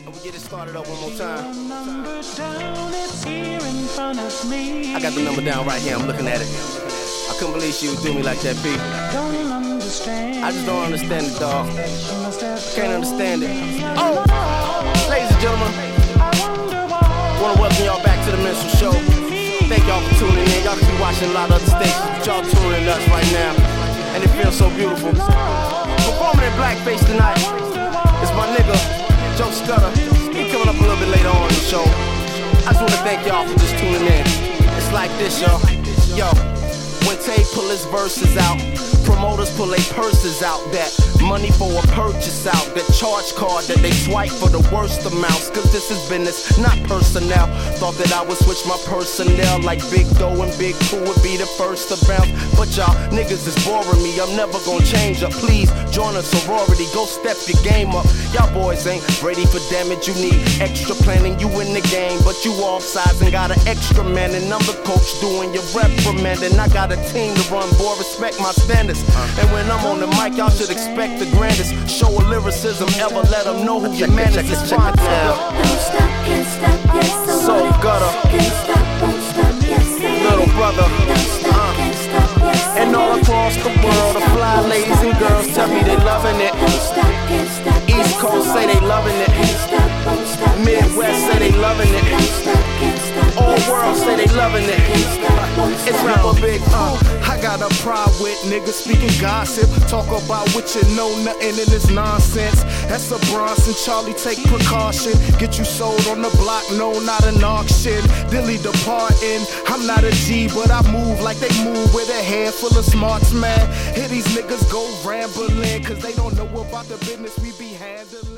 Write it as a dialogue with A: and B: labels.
A: And we get it started up one more time.
B: I
A: got the number down right here, I'm looking at it. I couldn't believe she would do me like that, B. I just don't understand it, dog. Can't understand it. Oh! Ladies and gentlemen, wanna welcome y'all back to the Minstrel Show. Thank y'all for tuning in. Y'all can be watching a lot of other stations, but y'all tuning in us right now. And it feels so beautiful. Performing in blackface tonight is my nigga, Joe Scudder. He coming up a little bit later on in the show. I just wanna thank y'all for just tuning in. It's like this, y'all. Yo, when Tay pull his verses out, promoters pull their purses out. That money for a purchase out. That charge card that they swipe for the worst amounts. Cause this is business, not personnel. Thought that I would switch my personnel like Big Doe and Big Pooh would be the first to bounce. But y'all niggas is boring me. I'm never gonna change up. Please join a sorority. Go step your game up. Y'all boys ain't ready for damage. You need extra planning. You in the game, but you offsides and got an extra man. And I'm the coach doing your reprimanding. I got a team to run, boy. Respect my standards. And when I'm on the mic, y'all should expect the grandest. Show of lyricism, ever let them know who your man is. It's fine now.
C: Don't stop, can't stop, yes,
A: so gutter.
C: Can't stop, won't stop, yes,
A: little brother.
C: Don't stop, can't stop, yes,
A: and all across the world, the fly ladies and girls tell me they loving it.
C: Don't stop, can't stop,
A: East Coast say they loving it.
C: Can't stop, won't stop,
A: Midwest say they loving it.
C: Don't stop, can't stop,
A: all world say they loving it. It's Rapper Big.
B: I got a pride with niggas speaking gossip. Talk about what you know, nothing in this nonsense. That's a Bronson, Charlie, take precaution. Get you sold on the block, no, not an auction. Dilly departing, I'm not a G, but I move like they move with a head full of smarts, man. Here these niggas go rambling, cause they don't know about the business we be handling.